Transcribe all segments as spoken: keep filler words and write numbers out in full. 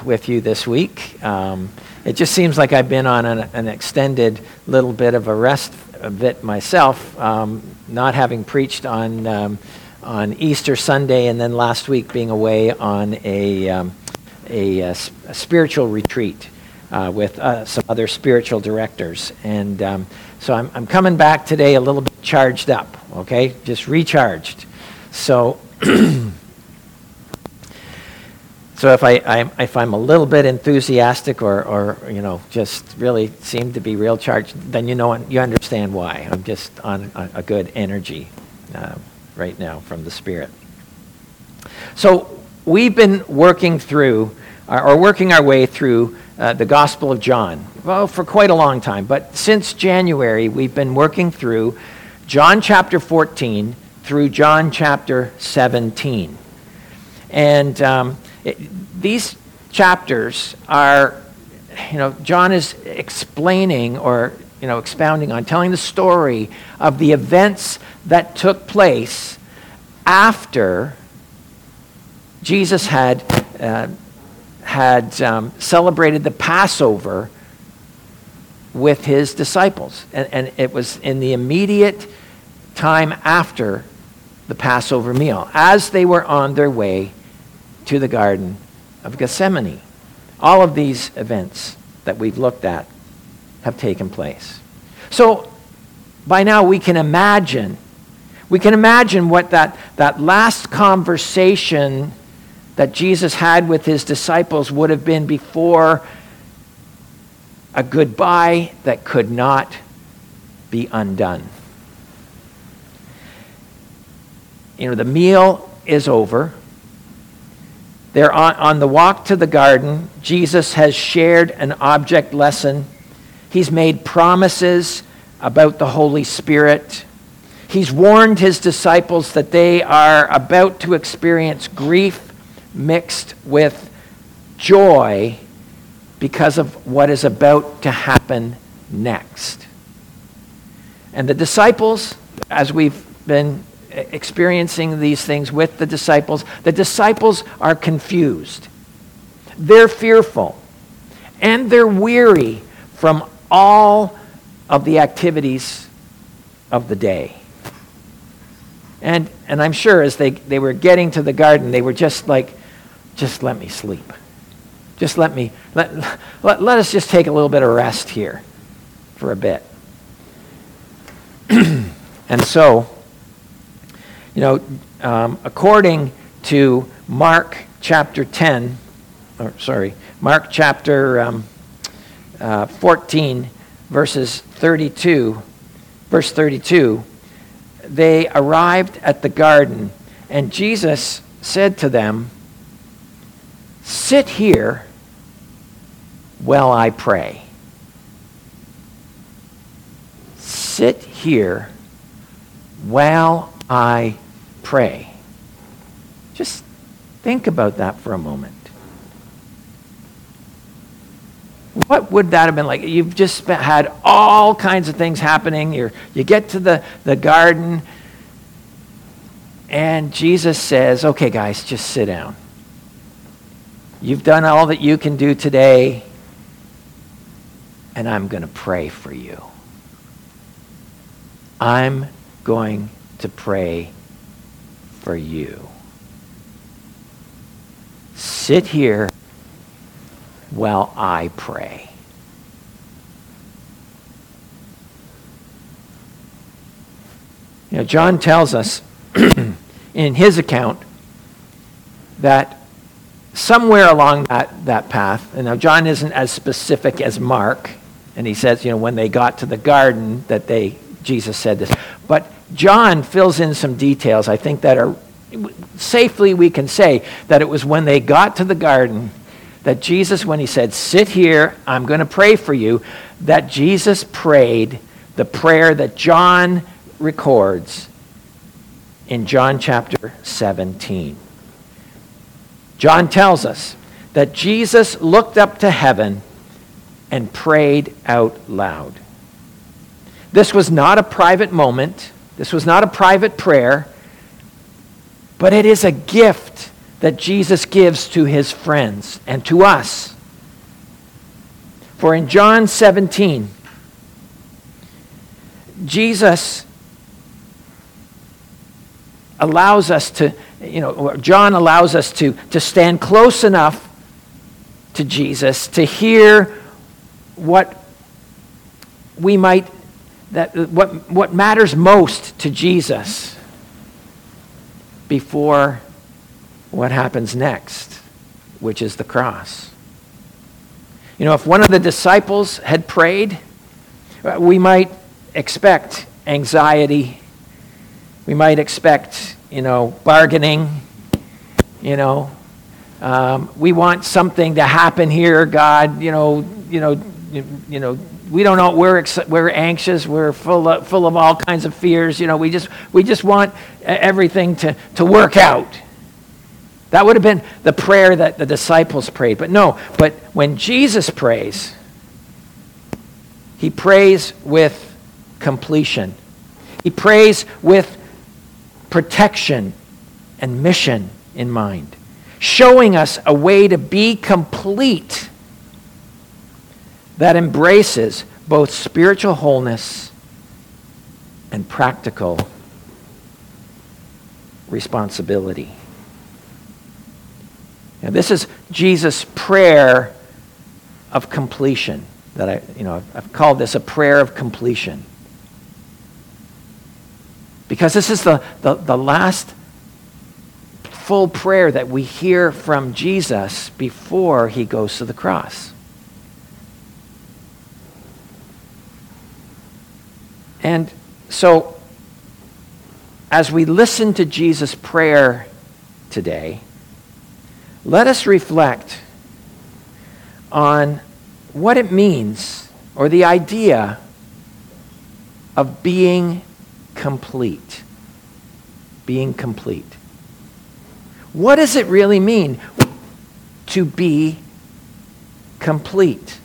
with you this week. Um, it just seems like I've been on an, an extended little bit of a rest a bit myself, um, not having preached on um, on Easter Sunday, and then last week being away on a um, a, a, a spiritual retreat uh, with uh, some other spiritual directors, and um, so I'm, I'm coming back today a little bit charged up. Okay, just recharged. So. So if I, I if I'm a little bit enthusiastic or, or you know just really seem to be real charged, then you know you understand why. I'm just on a, a good energy uh, right now from the Spirit. So we've been working through or working our way through uh, the Gospel of John, well, for quite a long time. But since January, we've been working through John chapter fourteen through John chapter seventeen, and um, It, these chapters are, you know, John is explaining or, you know, expounding on, telling the story of the events that took place after Jesus had uh, had um, celebrated the Passover with his disciples. And, and it was in the immediate time after the Passover meal, as they were on their way to the Garden of Gethsemane. All of these events that we've looked at have taken place. So by now we can imagine, we can imagine what that, that last conversation that Jesus had with his disciples would have been before a goodbye that could not be undone. You know, the meal is over. They're on, on the walk to the garden. Jesus has shared an object lesson. He's made promises about the Holy Spirit. He's warned his disciples that they are about to experience grief mixed with joy because of what is about to happen next. And the disciples, as we've been experiencing these things with the disciples, the disciples are confused. They're fearful. And they're weary from all of the activities of the day. And and I'm sure as they, they were getting to the garden, they were just like, just let me sleep. Just let me, let, let, let us just take a little bit of rest here for a bit. And so, you know, um, according to Mark chapter ten, or sorry, Mark chapter um, uh, fourteen, verses thirty-two, verse thirty-two, they arrived at the garden, and Jesus said to them, "Sit here while I pray." Sit here while I pray. Just think about that for a moment. What would that have been like? You've just had all kinds of things happening. You're, you get to the, the garden, and Jesus says, okay, guys, just sit down. You've done all that you can do today, and I'm going to pray for you. I'm going to pray for you. Sit here while I pray. You know, John tells us in his account that somewhere along that, that path, and now John isn't as specific as Mark, and he says, you know, when they got to the garden that they, Jesus said this, but John fills in some details, I think, that are, safely we can say that it was when they got to the garden that Jesus, when he said, sit here, I'm going to pray for you, that Jesus prayed the prayer that John records in John chapter seventeen. John tells us that Jesus looked up to heaven and prayed out loud. This was not a private moment. This was not a private prayer, but it is a gift that Jesus gives to his friends and to us. For in John seventeen, Jesus allows us to, you know, John allows us to, to stand close enough to Jesus to hear what we might, that what, what matters most to Jesus before what happens next, which is the cross. You know, if one of the disciples had prayed, we might expect anxiety. We might expect, you know, bargaining, you know. Um, we want something to happen here, God, you know, you know, you, you know, we don't know, we're ex- we're anxious, we're full of, full of all kinds of fears, you know, we just we just want everything to, to work out. That would have been the prayer that the disciples prayed. But no, but when Jesus prays, he prays with completion. He prays with protection and mission in mind, showing us a way to be complete that embraces both spiritual wholeness and practical responsibility. Now, this is Jesus' prayer of completion. That I, you know, I've called this a prayer of completion. Because this is the, the, the last full prayer that we hear from Jesus before he goes to the cross. And so, as we listen to Jesus' prayer today, let us reflect on what it means, or the idea of being complete. Being complete. What does it really mean to be complete?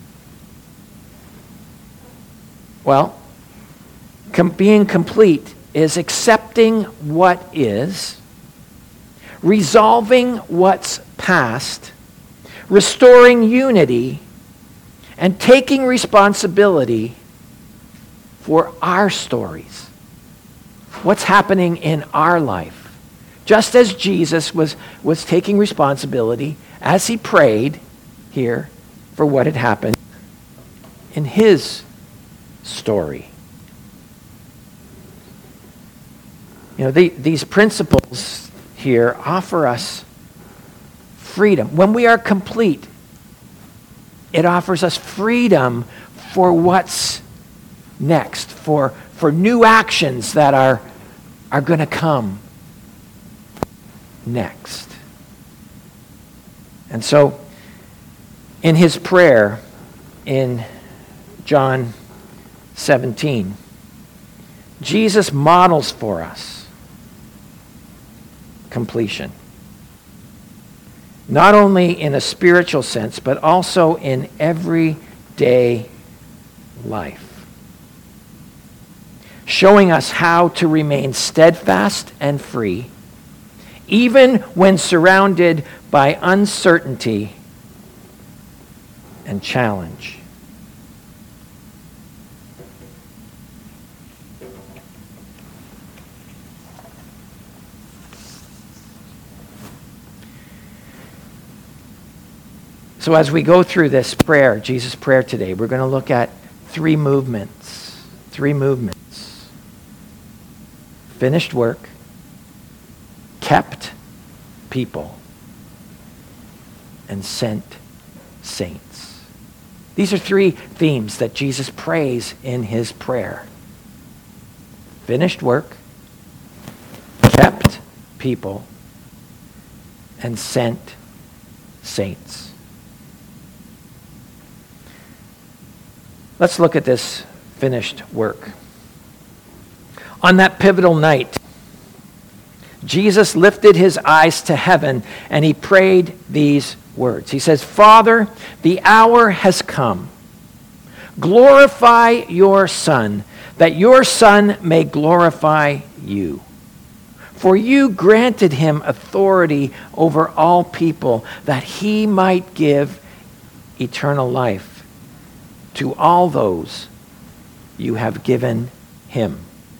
Well, com- being complete is accepting what is, resolving what's past, restoring unity, and taking responsibility for our stories. What's happening in our life. Just as Jesus was, was taking responsibility as he prayed here for what had happened in his story. You know, the, these principles here offer us freedom. When we are complete, it offers us freedom for what's next, for, for new actions that are, are going to come next. And so, in his prayer in John seventeen, Jesus models for us completion. Not only in a spiritual sense, but also in everyday life. Showing us how to remain steadfast and free, even when surrounded by uncertainty and challenge. So as we go through this prayer, Jesus' prayer today, we're going to look at three movements. Three movements. Finished work, kept people, and sent saints. These are three themes that Jesus prays in his prayer. Finished work, kept people, and sent saints. Let's look at this finished work. On that pivotal night, Jesus lifted his eyes to heaven and he prayed these words. He says, "Father, the hour has come. Glorify your Son, that your Son may glorify you. For you granted him authority over all people, that he might give eternal life to all those you have given him.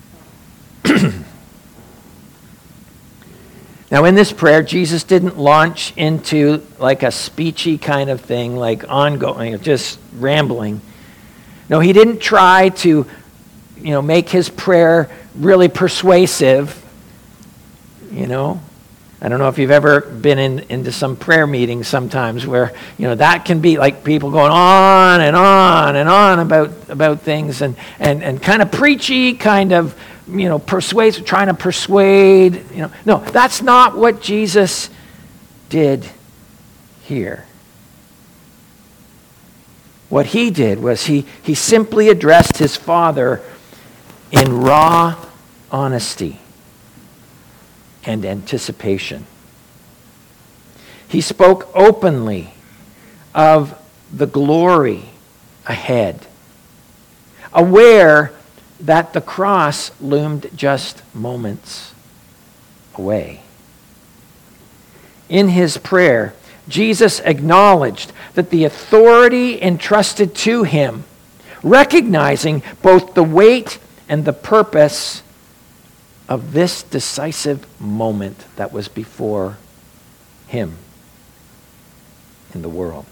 Now, in this prayer, Jesus didn't launch into like a speechy kind of thing, like ongoing, just rambling. No, he didn't try to, you know, make his prayer really persuasive. You know, I don't know if you've ever been in, into some prayer meetings sometimes where, you know, that can be like people going on and on and on about, about things and, and, and kind of preachy, kind of, you know, persuasive, trying to persuade, you know. No, that's not what Jesus did here. What he did was he, he simply addressed his Father in raw honesty and anticipation. He spoke openly of the glory ahead, aware that the cross loomed just moments away. In his prayer, Jesus acknowledged that the authority entrusted to him, recognizing both the weight and the purpose of this decisive moment that was before him in the world.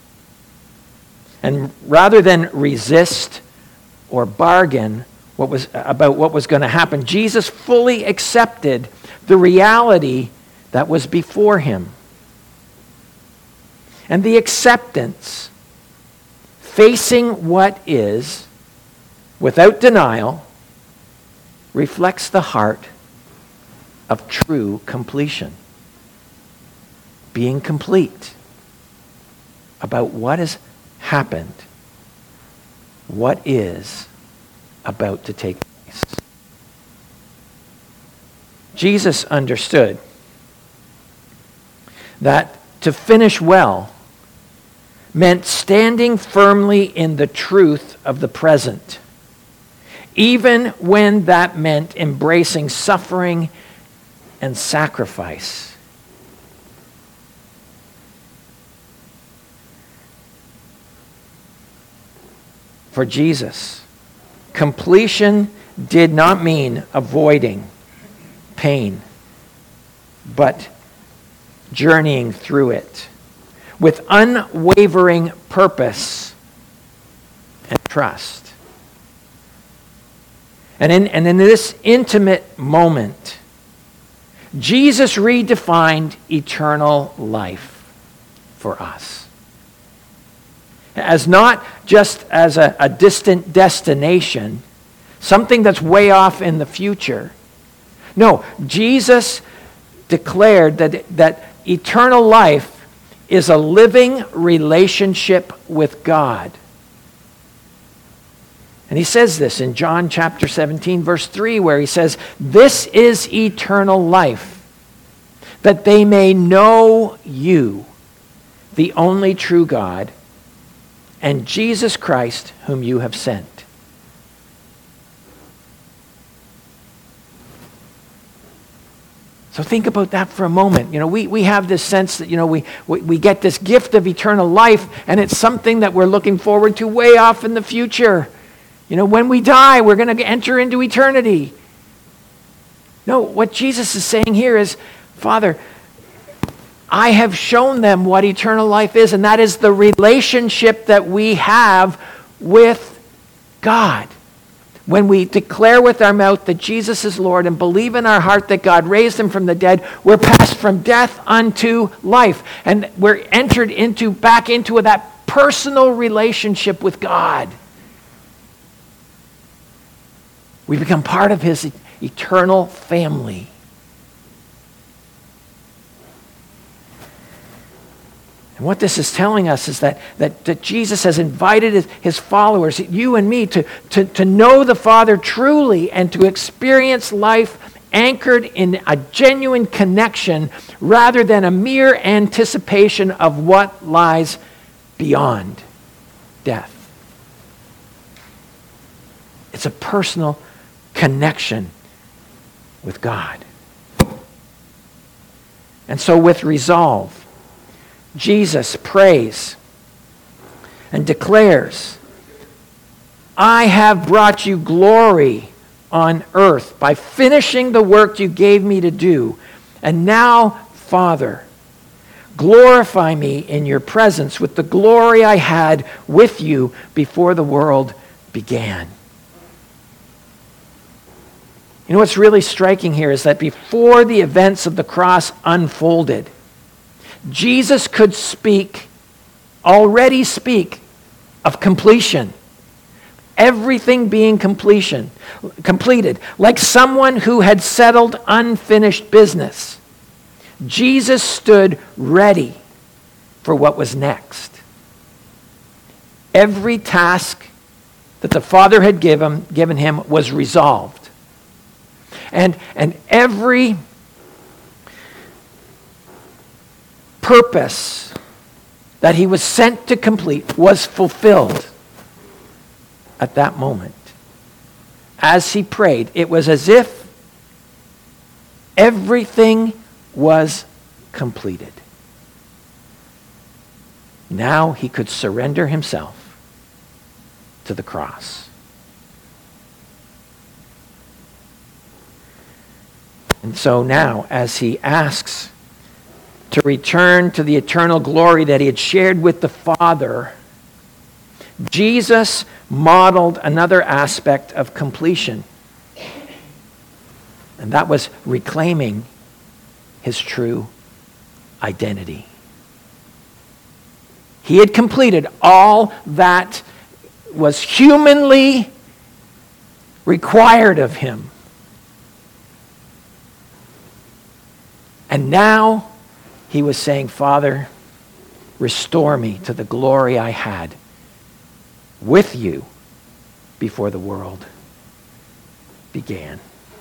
And rather than resist or bargain what was about what was going to happen, Jesus fully accepted the reality that was before him. And the acceptance, facing what is, without denial, reflects the heart of true completion. Being complete about what has happened, what is about to take place. Jesus understood that to finish well meant standing firmly in the truth of the present, even when that meant embracing suffering and sacrifice. For Jesus, completion did not mean avoiding pain, but journeying through it with unwavering purpose and trust. And in, and in this intimate moment, Jesus redefined eternal life for us. As not just as a, a distant destination, something that's way off in the future. No, Jesus declared that, that eternal life is a living relationship with God. And he says this in John chapter seventeen, verse three, where he says, "This is eternal life, that they may know you, the only true God, and Jesus Christ, whom you have sent." So think about that for a moment. You know, we, we have this sense that, you know, we, we, we get this gift of eternal life, and it's something that we're looking forward to way off in the future. You know, when we die, we're going to enter into eternity. No, what Jesus is saying here is, Father, I have shown them what eternal life is, and that is the relationship that we have with God. When we declare with our mouth that Jesus is Lord and believe in our heart that God raised him from the dead, we're passed from death unto life. And we're entered into back into that personal relationship with God. We become part of his eternal family. And what this is telling us is that, that, that Jesus has invited his, his followers, you and me, to, to, to know the Father truly and to experience life anchored in a genuine connection rather than a mere anticipation of what lies beyond death. It's a personal connection with God. And so with resolve, Jesus prays and declares, I have brought you glory on earth by finishing the work you gave me to do. And now, Father, glorify me in your presence with the glory I had with you before the world began. You know what's really striking here is that before the events of the cross unfolded, Jesus could speak, already speak, of completion. Everything being completion, completed, like someone who had settled unfinished business. Jesus stood ready for what was next. Every task that the Father had given, given him was resolved. And, and every purpose that he was sent to complete was fulfilled at that moment. As he prayed, it was as if everything was completed. Now he could surrender himself to the cross. And so now, as he asks to return to the eternal glory that he had shared with the Father, Jesus modeled another aspect of completion. And that was reclaiming his true identity. He had completed all that was humanly required of him. And now he was saying, Father, restore me to the glory I had with you before the world began.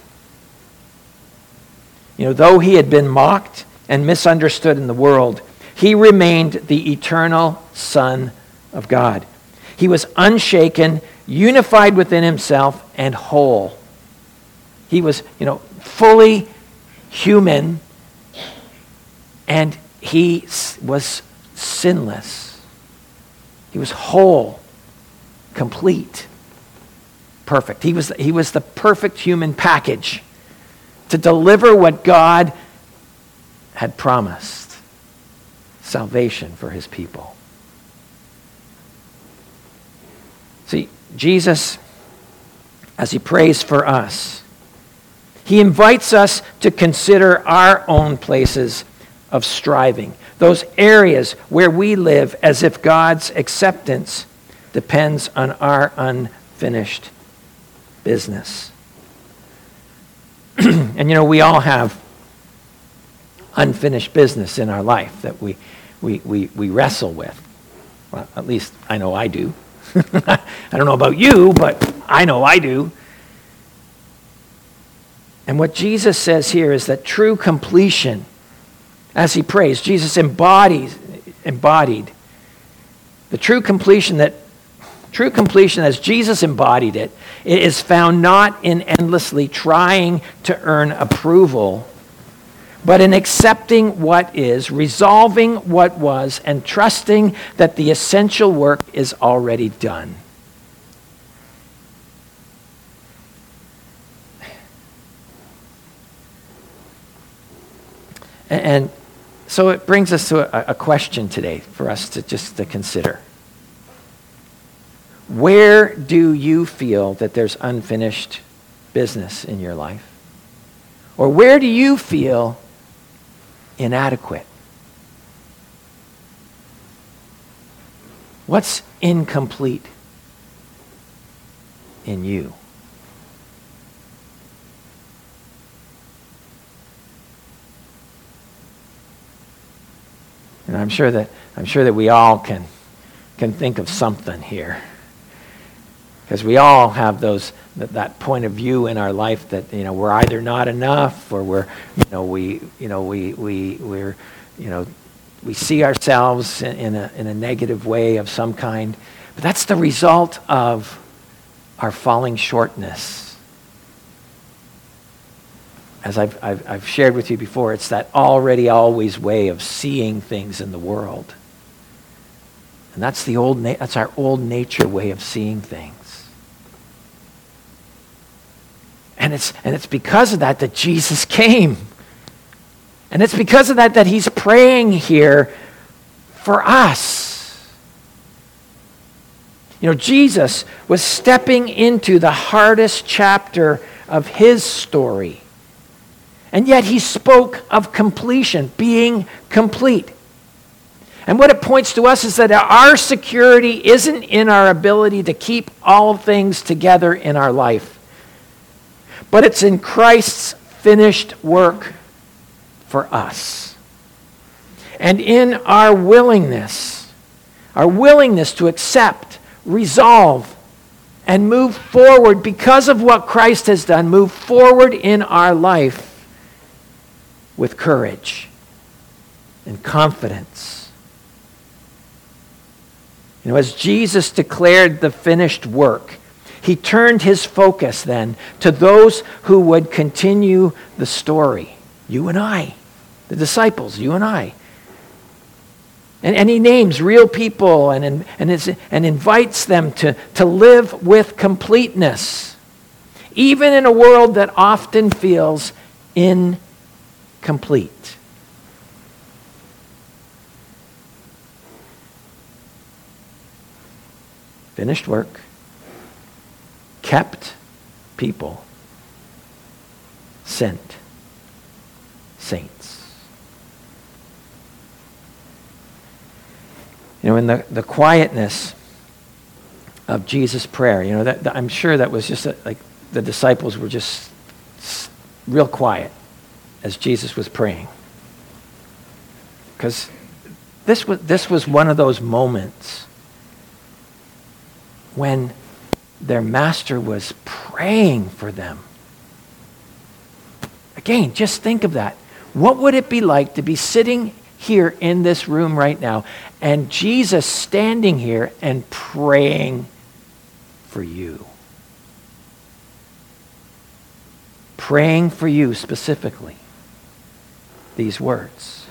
You know, though he had been mocked and misunderstood in the world, he remained the eternal Son of God. He was unshaken, unified within himself, and whole. He was, you know, fully human, and he was sinless. He was whole, complete, perfect. He was, he was the perfect human package to deliver what God had promised, salvation for his people. See, Jesus, as he prays for us, he invites us to consider our own places of striving, those areas where we live as if God's acceptance depends on our unfinished business. And you know, we all have unfinished business in our life that we we we, we wrestle with. Well, at least I know I do. I don't know about you, but I know I do. And what Jesus says here is that true completion, as he prays, Jesus embodies, embodied the true completion that, true completion as Jesus embodied it, it is found not in endlessly trying to earn approval, but in accepting what is, resolving what was, and trusting that the essential work is already done. And so it brings us to a, a question today for us to just to consider. Where do you feel that there's unfinished business in your life? Or where do you feel inadequate? What's incomplete in you? And I'm sure that I'm sure that we all can can think of something here, because we all have those that, that point of view in our life that, you know, we're either not enough, or we're you know we you know we we we're you know we see ourselves in, in a in a negative way of some kind. But that's the result of our falling shortness. as I've, I've, I've shared with you before, it's that already always way of seeing things in the world. And that's the old na- that's our old nature way of seeing things. And it's and it's because of that that Jesus came. And it's because of that that he's praying here for us. You know, Jesus was stepping into the hardest chapter of his story. And yet he spoke of completion, being complete. And what it points to us is that our security isn't in our ability to keep all things together in our life, but it's in Christ's finished work for us. And in our willingness, our willingness to accept, resolve, and move forward because of what Christ has done, move forward in our life with courage and confidence. You know, as Jesus declared the finished work, he turned his focus then to those who would continue the story. You and I, the disciples, you and I. And, and he names real people and, and, is, and invites them to, to live with completeness, even in a world that often feels incomplete. Finished work, kept people, sent saints. You know, in the, the quietness of Jesus' prayer, you know, that, that I'm sure that was just a, like the disciples were just real quiet as Jesus was praying. Because this was, this was one of those moments when their master was praying for them. Again, just think of that. What would it be like to be sitting here in this room right now and Jesus standing here and praying for you? Praying for you specifically. These words.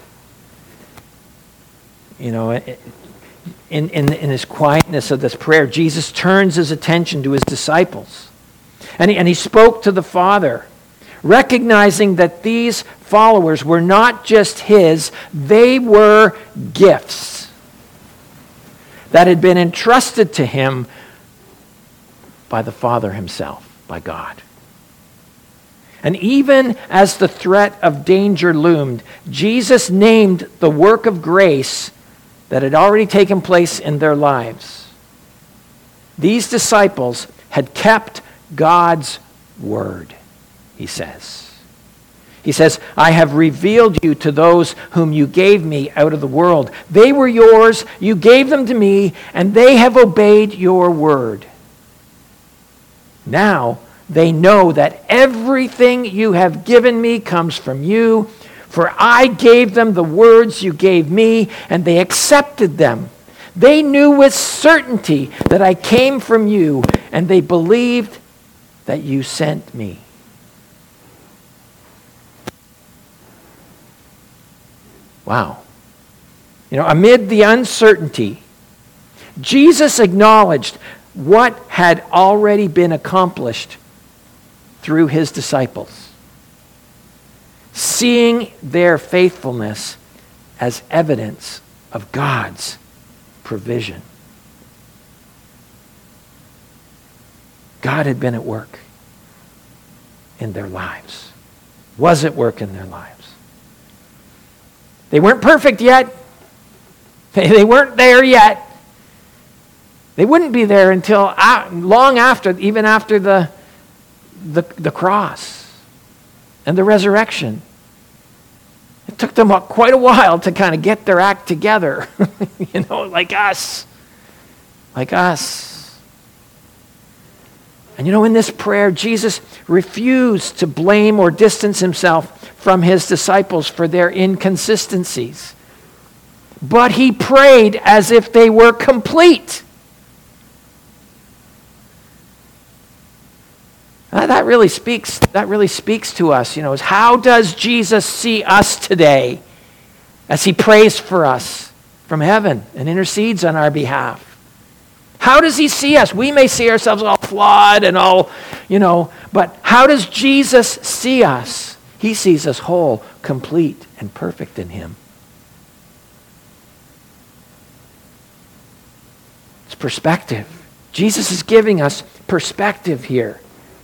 You know, it, In, in, in his quietness of this prayer, Jesus turns his attention to his disciples. And he, and he spoke to the Father, recognizing that these followers were not just his, they were gifts that had been entrusted to him by the Father himself, by God. And even as the threat of danger loomed, Jesus named the work of grace that had already taken place in their lives. These disciples had kept God's word, he says. He says, I have revealed you to those whom you gave me out of the world. They were yours, you gave them to me, and they have obeyed your word. Now they know that everything you have given me comes from you. For I gave them the words you gave me, and they accepted them. They knew with certainty that I came from you, and they believed that you sent me. Wow. You know, amid the uncertainty, Jesus acknowledged what had already been accomplished through his disciples, seeing their faithfulness as evidence of God's provision. God had been at work in their lives, was at work in their lives. They weren't perfect yet. They weren't there yet. They wouldn't be there until long after, even after the, the, the cross and the resurrection. It took them quite a while to kind of get their act together, you know, like us, like us. And you know, in this prayer, Jesus refused to blame or distance himself from his disciples for their inconsistencies. But he prayed as if they were complete. Uh, that really speaks, that really speaks to us, you know, is how does Jesus see us today as he prays for us from heaven and intercedes on our behalf? How does he see us? We may see ourselves all flawed and all, you know, but how does Jesus see us? He sees us whole, complete, and perfect in him. It's perspective. Jesus is giving us perspective here.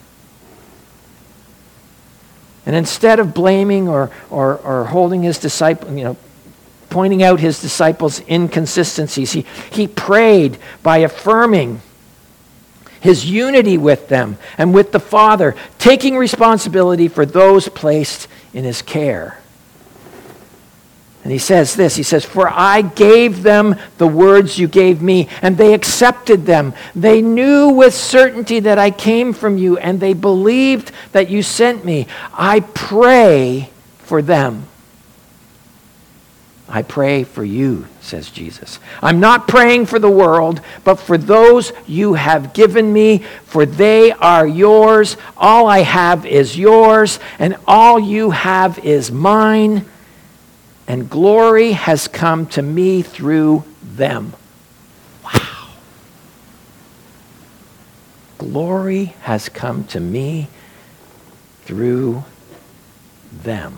And instead of blaming or, or, or holding his disciple, you know, pointing out his disciples' inconsistencies, he, he prayed by affirming his unity with them and with the Father, taking responsibility for those placed in his care. And he says this, he says, "For I gave them the words you gave me, and they accepted them. They knew with certainty that I came from you, and they believed that you sent me. I pray for them." I pray for you, says Jesus. I'm not praying for the world, but for those you have given me, for they are yours. All I have is yours, and all you have is mine. And glory has come to me through them. Wow. Glory has come to me through them.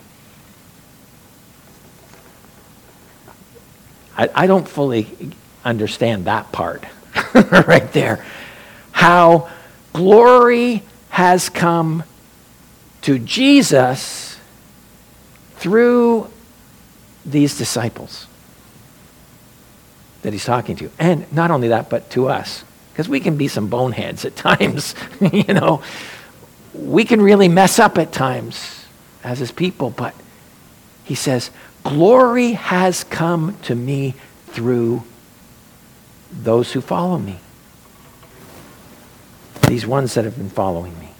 I, I don't fully understand that part right there. How glory has come to Jesus through these disciples that he's talking to. And not only that, but to us. Because we can be some boneheads at times. You know, we can really mess up at times as his people. But he says, glory has come to me through those who follow me. These ones that have been following me.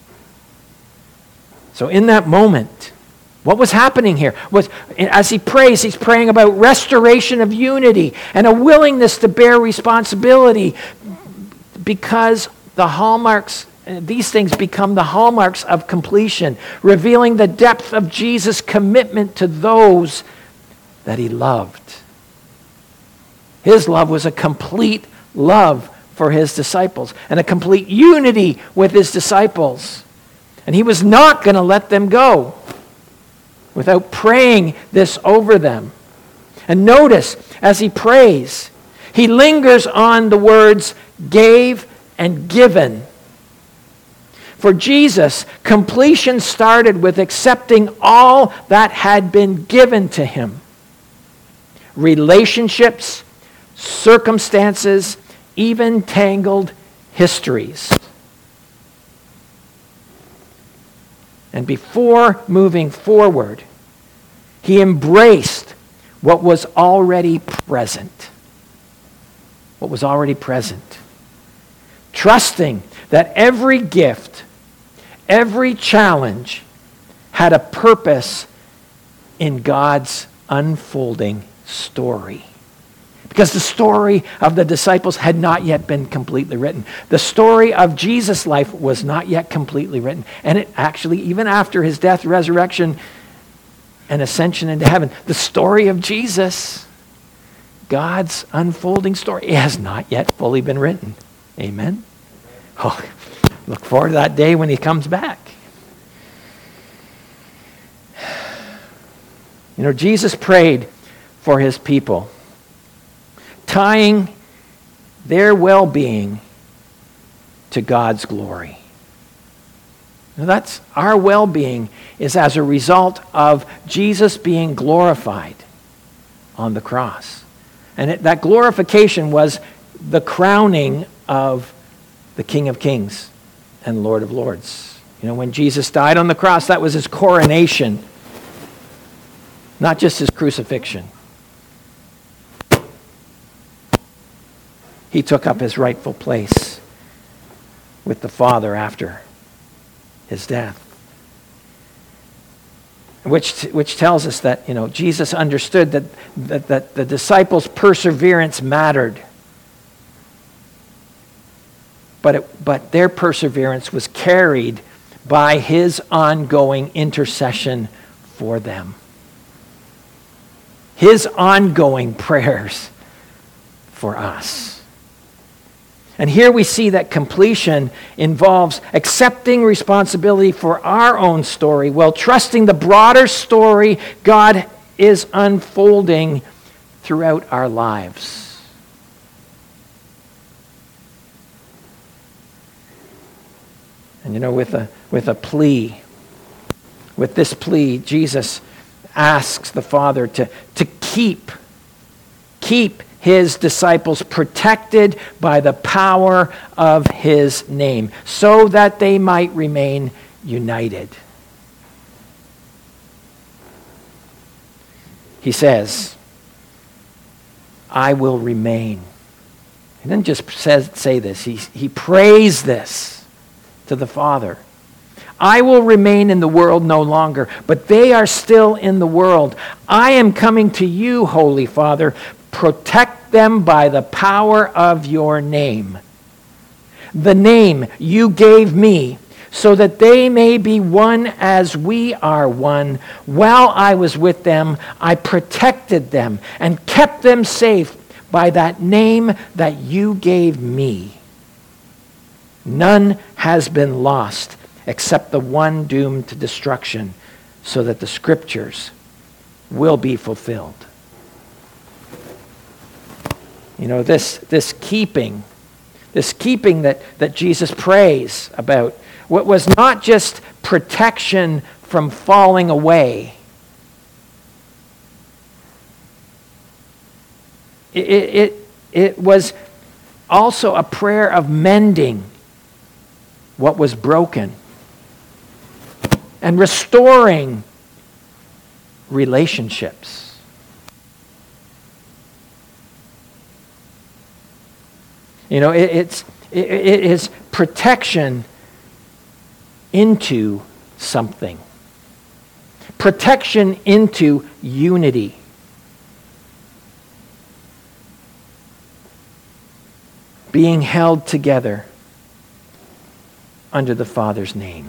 So in that moment, what was happening here was, as he prays, he's praying about restoration of unity and a willingness to bear responsibility, because the hallmarks, these things become the hallmarks of completion, revealing the depth of Jesus' commitment to those that he loved. His love was a complete love for his disciples and a complete unity with his disciples. And he was not going to let them go without praying this over them. And notice, as he prays, he lingers on the words gave and given. For Jesus, completion started with accepting all that had been given to him. Relationships, circumstances, even tangled histories. And before moving forward, he embraced what was already present. What was already present. Trusting that every gift, every challenge had a purpose in God's unfolding story. Because the story of the disciples had not yet been completely written. The story of Jesus' life was not yet completely written. And it actually, even after his death, resurrection, and ascension into heaven, the story of Jesus, God's unfolding story, it has not yet fully been written. Amen? Oh, look forward to that day when he comes back. You know, Jesus prayed for his people, tying their well-being to God's glory. Now that's our well-being is as a result of Jesus being glorified on the cross. And it, that glorification was the crowning of the King of Kings and Lord of Lords. You know, when Jesus died on the cross, that was his coronation, not just his crucifixion. He took up his rightful place with the Father after his death. Which, which tells us that, you know, Jesus understood that, that, that the disciples' perseverance mattered. but, it, but their perseverance was carried by his ongoing intercession for them. His ongoing prayers for us. And here we see that completion involves accepting responsibility for our own story while trusting the broader story God is unfolding throughout our lives. And you know, with a, with a plea, with this plea, Jesus asks the Father to, to keep, keep his disciples protected by the power of his name, so that they might remain united. He says, I will remain. He didn't just says, say this, he, he prays this to the Father. I will remain in the world no longer, but they are still in the world. I am coming to you, Holy Father. Protect them by the power of your name, the name you gave me, so that they may be one as we are one. While I was with them, I protected them and kept them safe by that name that you gave me. None has been lost except the one doomed to destruction, so that the scriptures will be fulfilled. You know, this, this keeping, this keeping that, that Jesus prays about, what was not just protection from falling away. It, it, it was also a prayer of mending what was broken and restoring relationships. You know, it, it's, it, it is protection into something. Protection into unity. Being held together under the Father's name.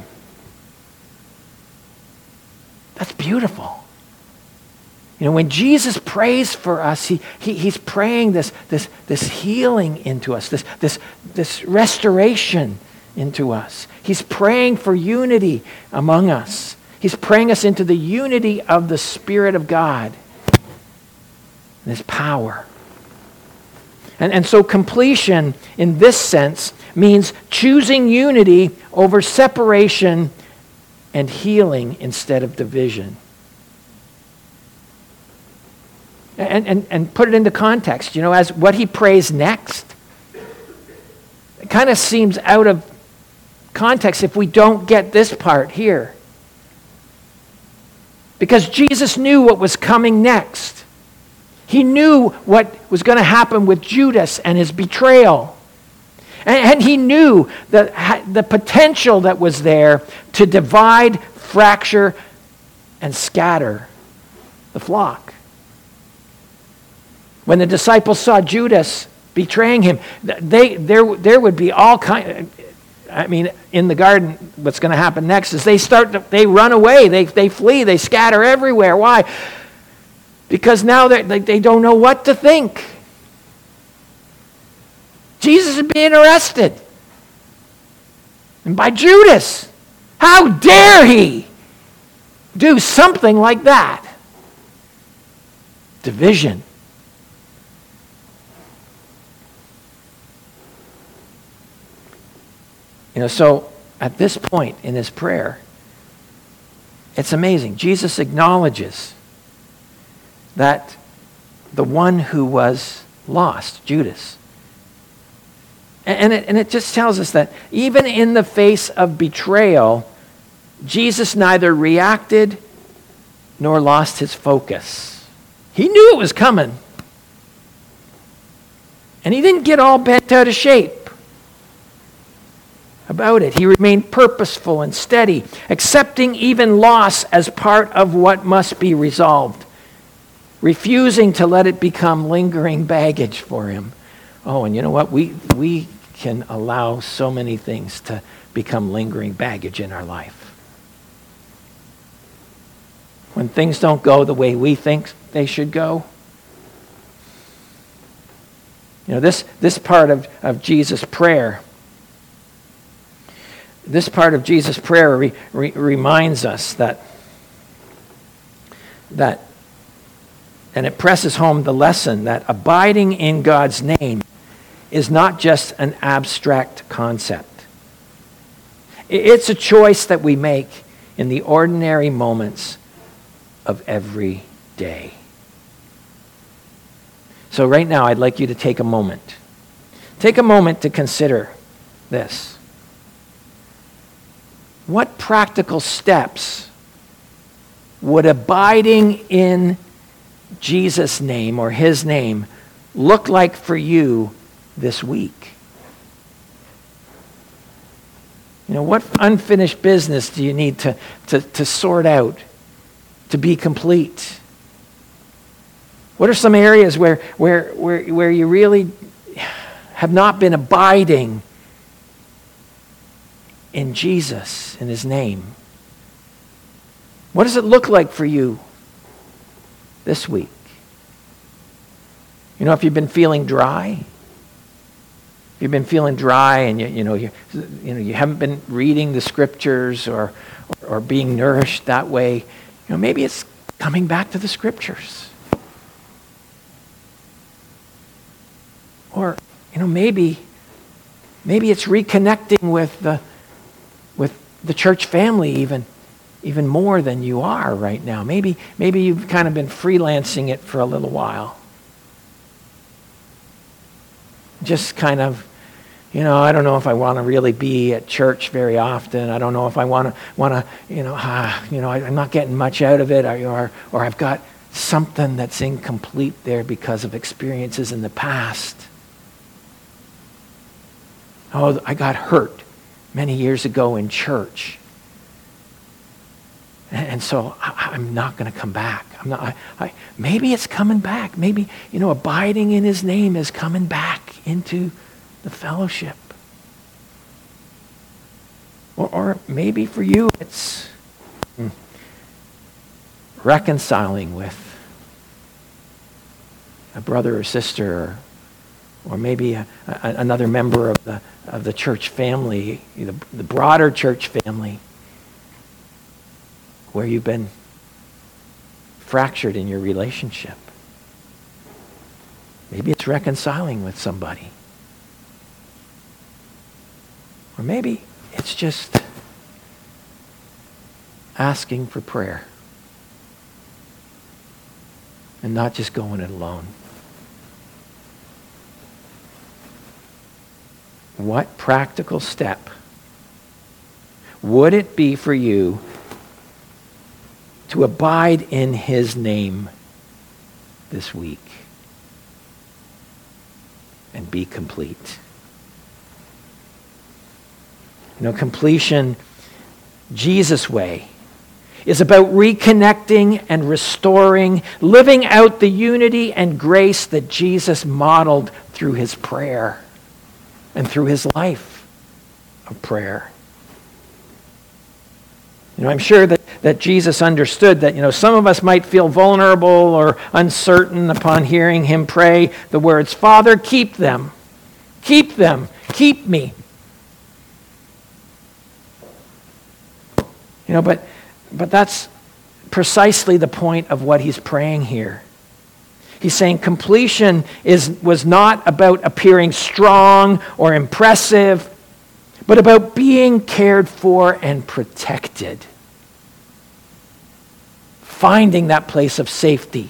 That's beautiful. You know, when Jesus prays for us, he, he he's praying this, this, this healing into us, this, this, this restoration into us. He's praying for unity among us. He's praying us into the unity of the Spirit of God and his power. And, and so completion in this sense means choosing unity over separation and healing instead of division. And, and, and put it into context, you know, as what he prays next. It kind of seems out of context if we don't get this part here. Because Jesus knew what was coming next. He knew what was going to happen with Judas and his betrayal. And, and he knew the, the potential that was there to divide, fracture, and scatter the flock. When the disciples saw Judas betraying him, they there there would be all kind. I mean, in the garden, what's going to happen next is they start to, they run away, they they flee, they scatter everywhere. Why? Because now they they don't know what to think. Jesus is being arrested, and by Judas. How dare he do something like that? Division. You know, so at this point in his prayer, it's amazing. Jesus acknowledges that the one who was lost, Judas. And it, and it just tells us that even in the face of betrayal, Jesus neither reacted nor lost his focus. He knew it was coming. And he didn't get all bent out of shape about it. He remained purposeful and steady, accepting even loss as part of what must be resolved, refusing to let it become lingering baggage for him. Oh, and you know what? We we can allow so many things to become lingering baggage in our life. When things don't go the way we think they should go, you know, this, this part of, of Jesus' prayer, this part of Jesus' prayer re, re, reminds us that, that, and it presses home the lesson that abiding in God's name is not just an abstract concept. It's a choice that we make in the ordinary moments of every day. So right now, I'd like you to take a moment. Take a moment to consider this. What practical steps would abiding in Jesus' name or his name look like for you this week? You know, what unfinished business do you need to, to, to sort out, to be complete? What are some areas where, where, where, where you really have not been abiding in Jesus, in his name? What does it look like for you this week? You know, if you've been feeling dry, if you've been feeling dry and you, you know you, you know you haven't been reading the scriptures or, or or being nourished that way, you know, maybe it's coming back to the scriptures. Or, you know, maybe maybe it's reconnecting with the with the church family even even more than you are right now. Maybe maybe you've kind of been freelancing it for a little while. Just kind of, you know, I don't know if I want to really be at church very often. I don't know if I want to want to, you know, ah, you know, I, I'm not getting much out of it, or, or or I've got something that's incomplete there because of experiences in the past. Oh, I got hurt many years ago in church. And, and so I, I'm not going to come back. I'm not, I, I, maybe it's coming back. Maybe, you know, abiding in his name is coming back into the fellowship. Or, or maybe for you it's hmm, reconciling with a brother or sister, or, or maybe a, a, another member of the of the church family, the, the broader church family, where you've been fractured in your relationship. Maybe it's reconciling with somebody. Or maybe it's just asking for prayer and not just going it alone. What practical step would it be for you to abide in his name this week and be complete? You know, completion, Jesus' way, is about reconnecting and restoring, living out the unity and grace that Jesus modeled through his prayer and through his life of prayer. You know, I'm sure that, that Jesus understood that, you know, some of us might feel vulnerable or uncertain upon hearing him pray the words, "Father, keep them, keep them, keep me." You know, but but that's precisely the point of what he's praying here. He's saying completion is was not about appearing strong or impressive, but about being cared for and protected. Finding that place of safety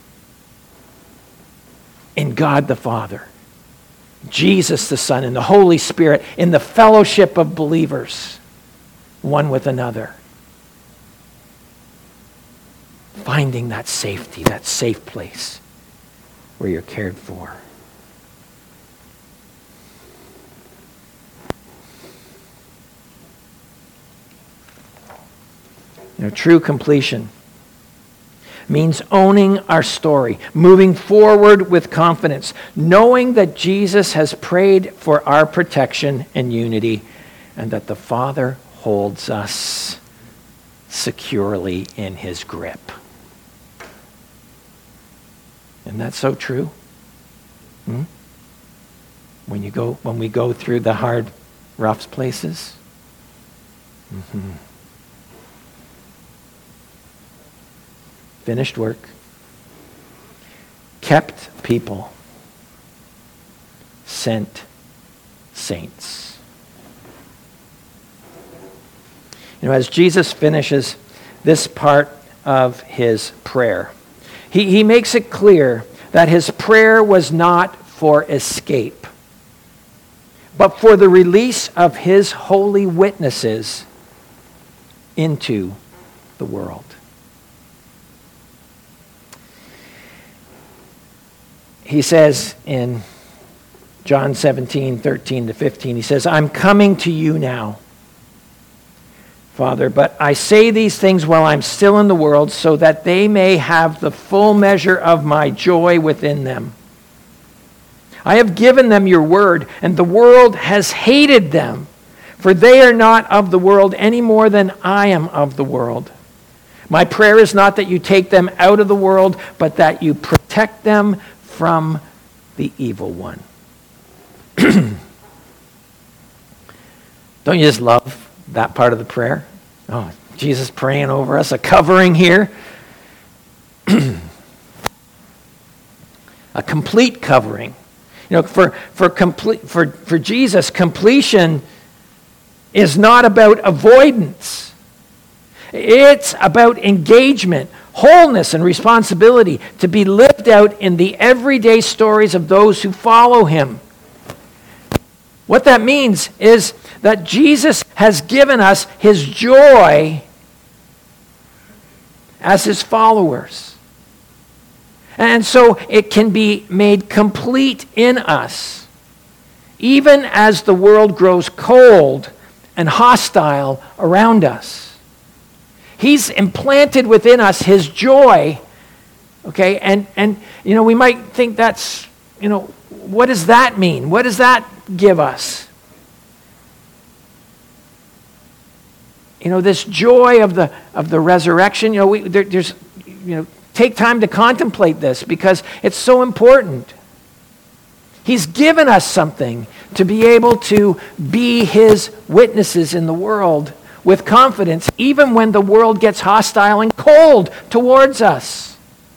in God the Father, Jesus the Son, and the Holy Spirit, in the fellowship of believers, one with another. Finding that safety, that safe place where you're cared for. You know, true completion means owning our story, moving forward with confidence, knowing that Jesus has prayed for our protection and unity, and that the Father holds us securely in his grip. Isn't that so true? Hmm? When you go, when we go through the hard, rough places? Mm-hmm. Finished work. Kept people. Sent saints. You know, as Jesus finishes this part of his prayer, he, he makes it clear that his prayer was not for escape, but for the release of his holy witnesses into the world. He says in John seventeen, thirteen to fifteen, he says, I'm coming to you now, Father, but I say these things while I'm still in the world so that they may have the full measure of my joy within them. I have given them your word, and the world has hated them, for they are not of the world any more than I am of the world. My prayer is not that you take them out of the world, but that you protect them from the evil one. Don't you just love that part of the prayer? Oh, Jesus praying over us, a covering here. A complete covering. You know, for, for, complete, for, for Jesus, completion is not about avoidance. It's about engagement, wholeness, and responsibility to be lived out in the everyday stories of those who follow him. What that means is that Jesus has given us his joy as his followers. And so it can be made complete in us, even as the world grows cold and hostile around us. He's implanted within us his joy, okay? And, and you know, we might think that's, you know, what does that mean? What does that give us? You know, this joy of the of the resurrection, you know, we, there, there's, you know, take time to contemplate this because it's so important. He's given us something to be able to be his witnesses in the world with confidence, even when the world gets hostile and cold towards us.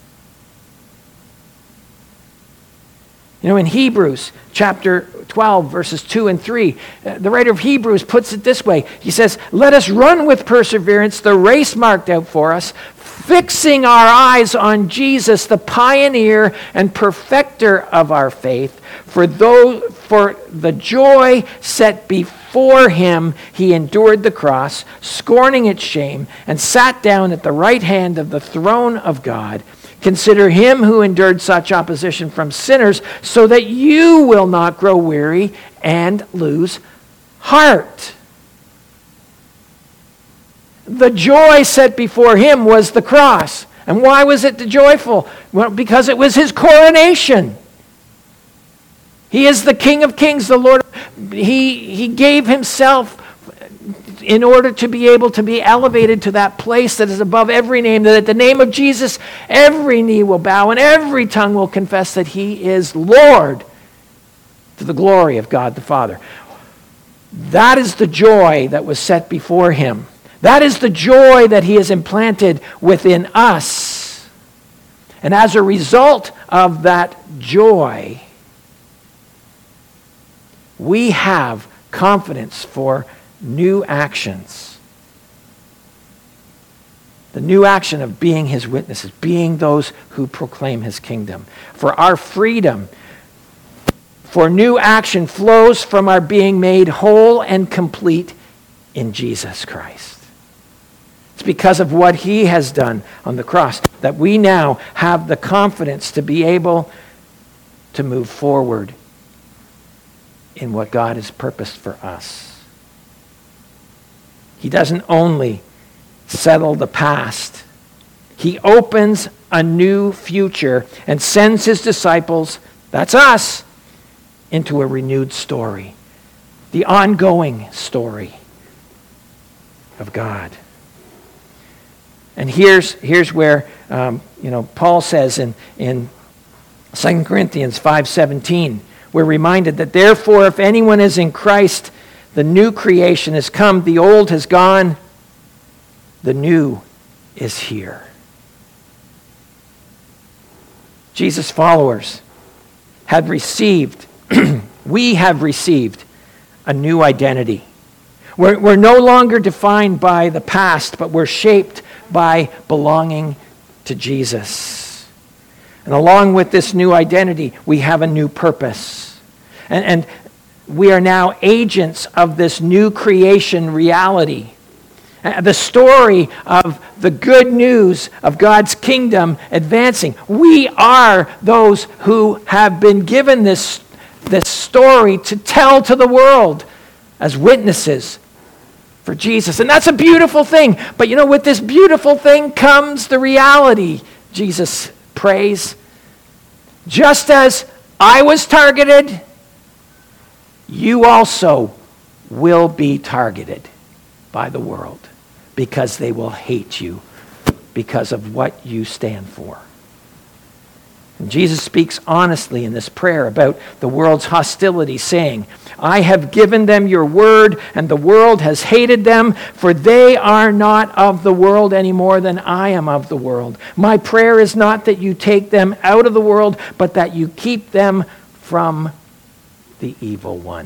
You know, in Hebrews chapter twelve, verses two and three, uh, the writer of Hebrews puts it this way. He says, let us run with perseverance the race marked out for us, fixing our eyes on Jesus, the pioneer and perfecter of our faith. For though, for the joy set before him, he endured the cross, scorning its shame, and sat down at the right hand of the throne of God. Consider him who endured such opposition from sinners, so that you will not grow weary and lose heart. The joy set before him was the cross. And why was it joyful? Well, because it was his coronation. He is the King of Kings, the Lord. He, he gave himself in order to be able to be elevated to that place that is above every name, that at the name of Jesus, every knee will bow and every tongue will confess that he is Lord, to the glory of God the Father. That is the joy that was set before him. That is the joy that he has implanted within us. And as a result of that joy, we have confidence for new actions. The new action of being his witnesses, being those who proclaim his kingdom. For our freedom, for new action flows from our being made whole and complete in Jesus Christ. It's because of what he has done on the cross that we now have the confidence to be able to move forward in what God has purposed for us. He doesn't only settle the past. He opens a new future and sends his disciples, that's us, into a renewed story, the ongoing story of God. And here's, here's where um, you know, Paul says in, in Second Corinthians five seventeen, we're reminded that therefore if anyone is in Christ, the new creation has come, the old has gone, the new is here. Jesus' followers had received, we have received a new identity. We're, we're no longer defined by the past, but we're shaped by belonging to Jesus. And along with this new identity, we have a new purpose. And, and we are now agents of this new creation reality. The story of the good news of God's kingdom advancing. We are those who have been given this, this story to tell to the world as witnesses for Jesus. And that's a beautiful thing. But you know, with this beautiful thing comes the reality, Jesus prays. Just as I was targeted, you also will be targeted by the world, because they will hate you because of what you stand for. And Jesus speaks honestly in this prayer about the world's hostility, saying, I have given them your word, and the world has hated them, for they are not of the world any more than I am of the world. My prayer is not that you take them out of the world, but that you keep them from the evil one.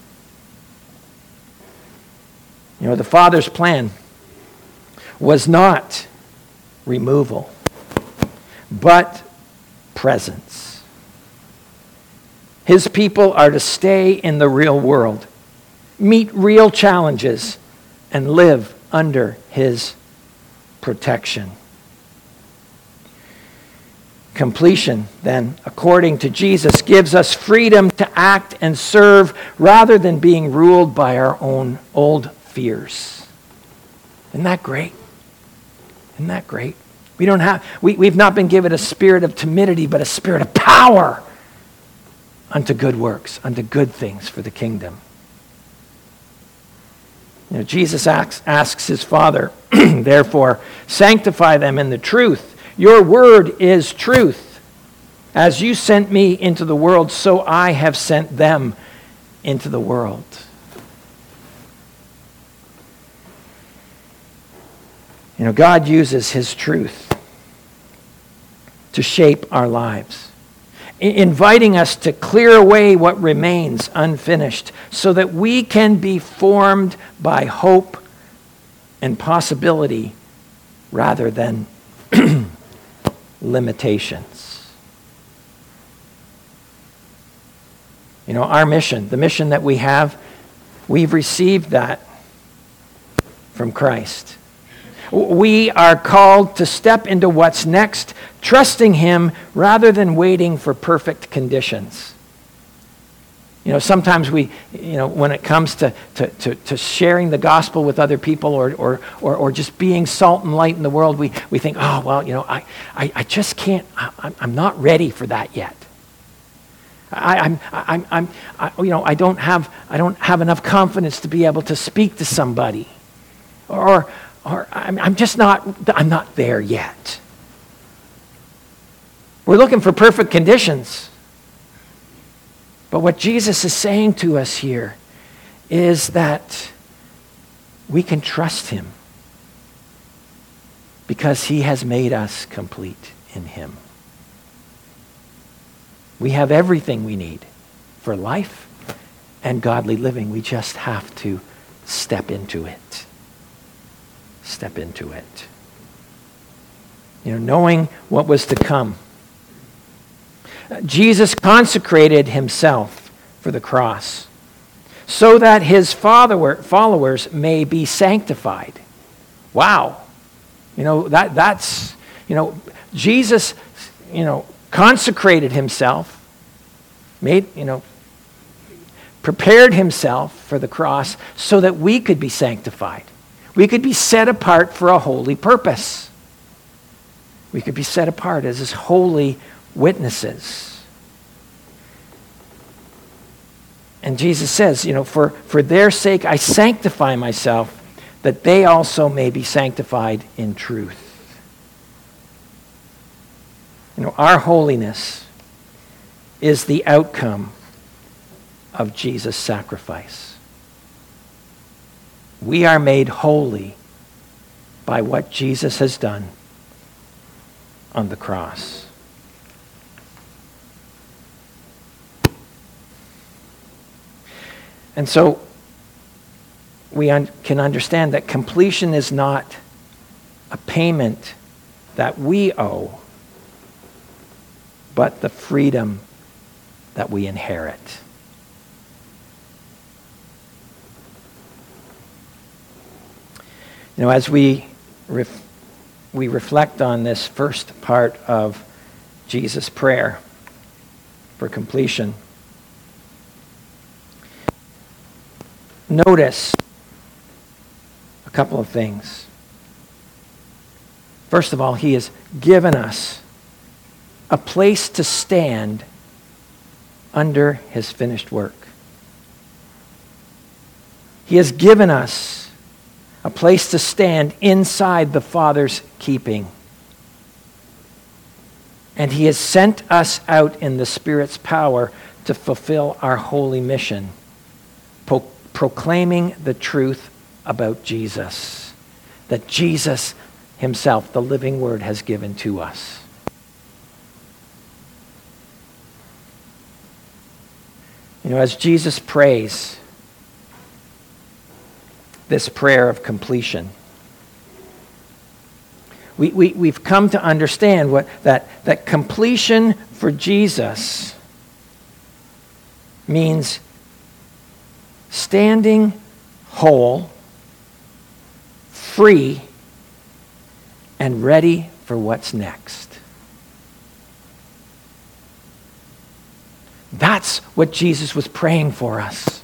You know, the Father's plan was not removal, but presence. His people are to stay in the real world, meet real challenges, and live under his protection. Completion, then, according to Jesus, gives us freedom to act and serve rather than being ruled by our own old fears. Isn't that great? Isn't that great? We don't have, we, we've not been given a spirit of timidity, but a spirit of power unto good works, unto good things for the kingdom. You know, Jesus asks, asks his Father, therefore, sanctify them in the truth. Your word is truth. As you sent me into the world, so I have sent them into the world. You know, God uses his truth to shape our lives, inviting us to clear away what remains unfinished so that we can be formed by hope and possibility rather than limitations. You know, our mission, the mission that we have, we've received that from Christ. We are called to step into what's next, trusting him rather than waiting for perfect conditions. You know, sometimes we, you know, when it comes to, to, to, to sharing the gospel with other people or, or, or, or just being salt and light in the world, we, we think, oh, well, you know, I, I, I just can't, I, I'm not ready for that yet. I, I'm, I'm, I'm, I, you know, I don't have, I don't have enough confidence to be able to speak to somebody. Or, Or I'm, I'm just not, I'm not there yet. We're looking for perfect conditions. But what Jesus is saying to us here is that we can trust him because he has made us complete in him. We have everything we need for life and godly living. We just have to step into it. Step into it. You know, knowing what was to come. Jesus consecrated himself for the cross so that his follower, followers may be sanctified. Wow. You know, that that's, you know, Jesus, you know, consecrated himself, made, you know, prepared himself for the cross so that we could be sanctified. We could be set apart for a holy purpose. We could be set apart as his holy witnesses. And Jesus says, you know, for, for their sake I sanctify myself, that they also may be sanctified in truth. You know, our holiness is the outcome of Jesus' sacrifice. We are made holy by what Jesus has done on the cross. And so we un- can understand that completion is not a payment that we owe, but the freedom that we inherit. You know, as we ref- we reflect on this first part of Jesus' prayer for completion, notice a couple of things. First of all, he has given us a place to stand under his finished work. He has given us a place to stand inside the Father's keeping. And he has sent us out in the Spirit's power to fulfill our holy mission, pro- proclaiming the truth about Jesus, that Jesus himself, the living Word, has given to us. You know, as Jesus prays this prayer of completion, we, we, we've come to understand what that, that completion for Jesus means standing whole, free, and ready for what's next. That's what Jesus was praying for us.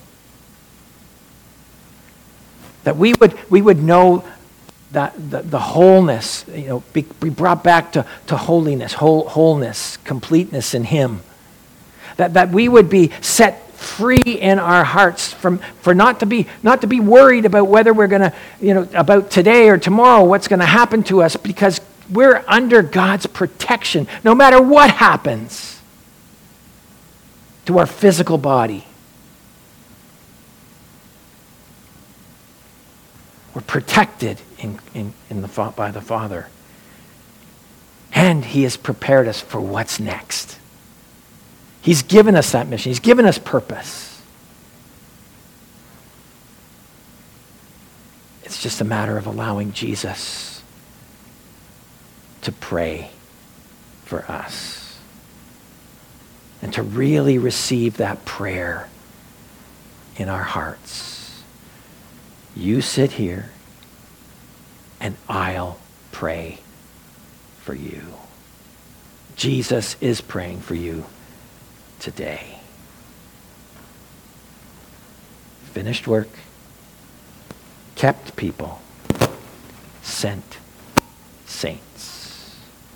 That we would we would know that the, the wholeness, you know, be, be brought back to, to holiness, whole, wholeness, completeness in him. That that we would be set free in our hearts from for not to be not to be worried about whether we're gonna, you know, about today or tomorrow, what's gonna happen to us, because we're under God's protection no matter what happens to our physical body. We're protected in, in, in the, by the Father. And he has prepared us for what's next. He's given us that mission. He's given us purpose. It's just a matter of allowing Jesus to pray for us and to really receive that prayer in our hearts. You sit here and I'll pray for you. Jesus is praying for you today. Finished work, kept people, sent saints.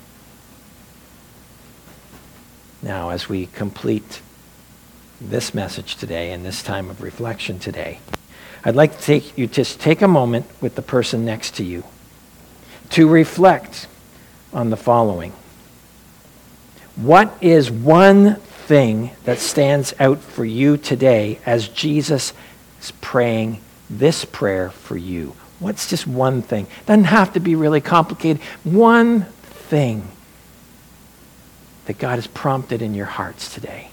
Now, as we complete this message today and this time of reflection today, I'd like to take you just take a moment with the person next to you to reflect on the following. What is one thing that stands out for you today as Jesus is praying this prayer for you? What's just one thing? Doesn't have to be really complicated. One thing that God has prompted in your hearts today.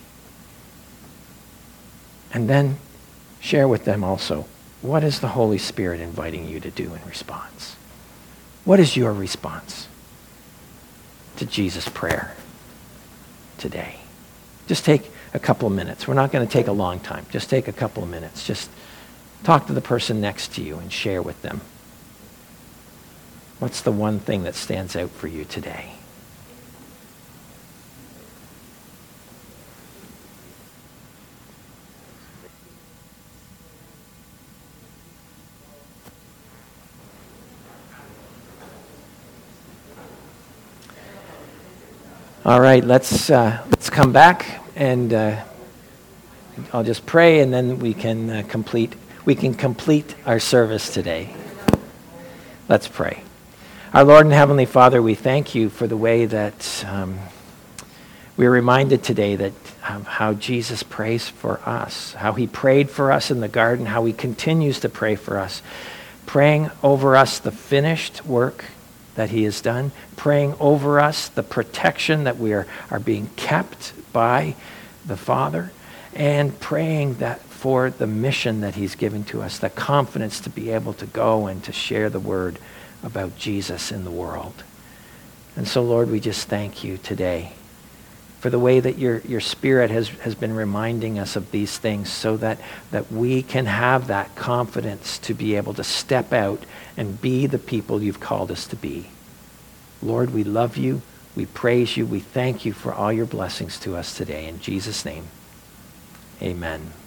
And then share with them also, what is the Holy Spirit inviting you to do in response? What is your response to Jesus' prayer today? Just take a couple of minutes. We're not going to take a long time. Just take a couple of minutes. Just talk to the person next to you and share with them. What's the one thing that stands out for you today? All right, let's uh, let's come back, and uh, I'll just pray, and then we can uh, complete we can complete our service today. Let's pray. Our Lord and Heavenly Father, we thank you for the way that um, we're reminded today that um, how Jesus prays for us, how he prayed for us in the garden, how he continues to pray for us, praying over us the finished work that he has done, praying over us the protection that we are, are being kept by the Father, and praying that for the mission that he's given to us, the confidence to be able to go and to share the word about Jesus in the world. And so, Lord, we just thank you today for the way that your, your Spirit has, has been reminding us of these things, so that, that we can have that confidence to be able to step out and be the people you've called us to be. Lord, we love you, we praise you, we thank you for all your blessings to us today. In Jesus' name, amen.